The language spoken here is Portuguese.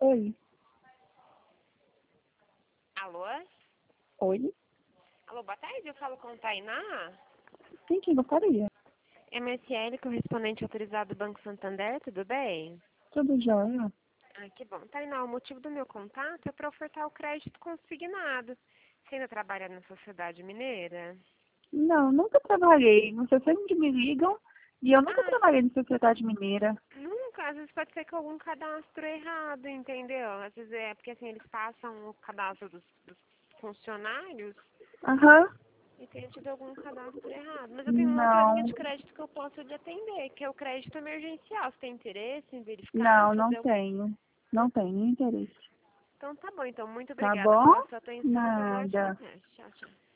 Oi. Alô? Oi? Alô, boa tarde, eu falo com a Tainá. Sim, quem gostaria? MSL, correspondente autorizado do Banco Santander, tudo bem? Tudo jóia? Ah, que bom. Tainá, o motivo do meu contato é para ofertar o crédito consignado. Você ainda trabalha na Sociedade Mineira? Não, nunca trabalhei. Vocês sempre me ligam e eu nunca Ah, trabalhei na Sociedade Mineira. nunca. Às vezes pode ser que algum cadastro errado, entendeu? Às vezes é porque assim, eles passam o cadastro dos funcionários Aham. e tem tido algum cadastro errado. Mas eu tenho uma outra linha Não, de crédito que eu posso lhe atender, que é o crédito emergencial. Você tem interesse em verificar, não fazer o... tenho. Não tenho interesse. Então tá bom, então muito Tá obrigada bom? pela sua atenção. Uma boa Nada. tarde. Tchau, tchau.